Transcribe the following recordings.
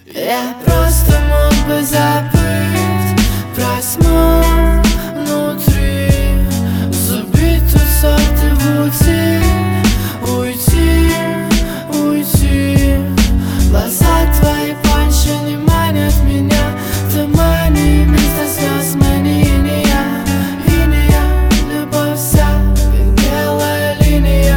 Я просто мог бы забыть про смог внутри, забить тут сорты в уйти, уйти. Глаза твои больше не манят меня, ты мани вместо слез, мани иния, любовь вся, как белая линия,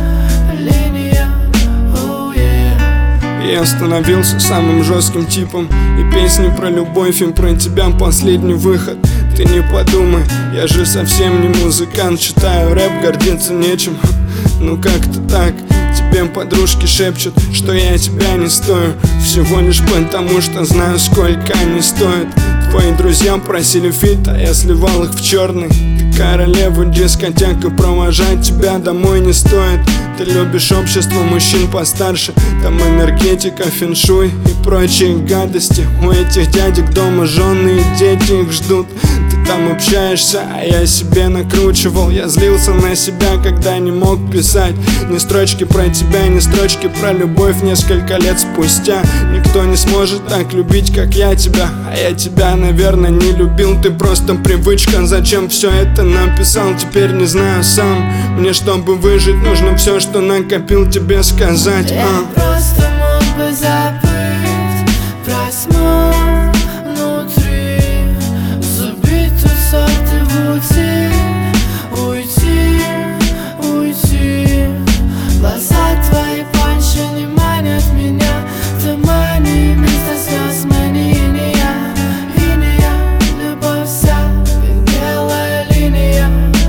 oh yeah. Я становился самым жестким типом, и песни про любовь, им про тебя последний выход. Ты не подумай, я же совсем не музыкант, читаю рэп, гордиться нечем. Ну как-то так. Тебе подружки шепчут, что я тебя не стою, всего лишь потому, что знаю, сколько они стоят. Твои друзья просили фит, а я сливал их в черный. Ты королева дискотек, и провожать тебя домой не стоит. Ты любишь общество мужчин постарше, там энергетика, феншуй и прочие гадости. У этих дядек дома жены и дети их ждут. Ты там общаешься, а я себе накручивал. Я злился на себя, когда не мог писать ни строчки про тебя, ни строчки про любовь. Несколько лет спустя никто не сможет так любить, как я тебя. А я тебя, наверное, не любил, ты просто привычка. Зачем все это написал, теперь не знаю сам. Мне, чтобы выжить, нужно все, что накопил, тебе сказать. Я просто мог бы забыть про смог внутри, забить тут сорты в уйти. Глаза твои больше не манят меня, ты мани вместо слез, мани иния, любовь вся, как белая линия,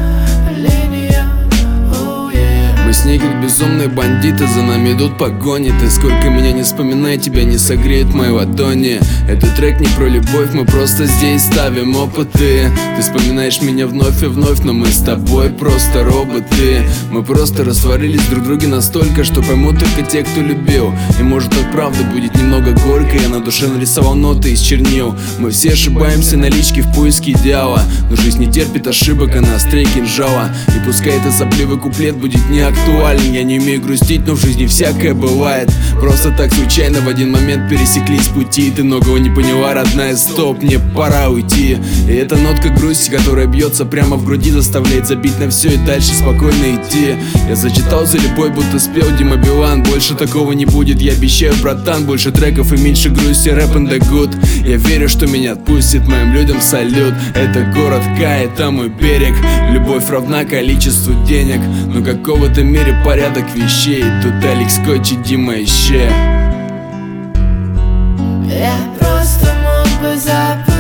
oh yeah. Мы с ней как безумные бандиты, за нами идут погони. Ты сколько меня не вспоминай, тебя не согреет мои ладони. Этот трек не про любовь, мы просто здесь ставим опыты. Ты вспоминаешь меня вновь и вновь, но мы с тобой просто роботы. Мы просто растворились друг в друге настолько, что поймут только те, кто любил. И может от правды будет немного горько, я на душе нарисовал ноты из чернил. Мы все ошибаемся на личке в поиске идеала, но жизнь не терпит ошибок, она острее кинжала. И пускай этот сопливый куплет будет не актуален, я не умею грустить, но в жизни всякое бывает. Просто так случайно в один момент пересеклись пути. Ты многого не поняла, родная, стоп, мне пора уйти. И эта нотка грусти, которая бьется прямо в груди, заставляет забить на все и дальше спокойно идти. Я зачитал за любовь, будто спел Дима Билан. Больше такого не будет, я обещаю, братан. Больше треков и меньше грусти, рэп and the good. Я верю, что меня отпустит, моим людям салют. Это город Кай, там мой берег. Любовь равна количеству денег, но в какого-то мере порядок вещей. Тут Алекс Коч и Дима Еще. Я просто мог бы забыть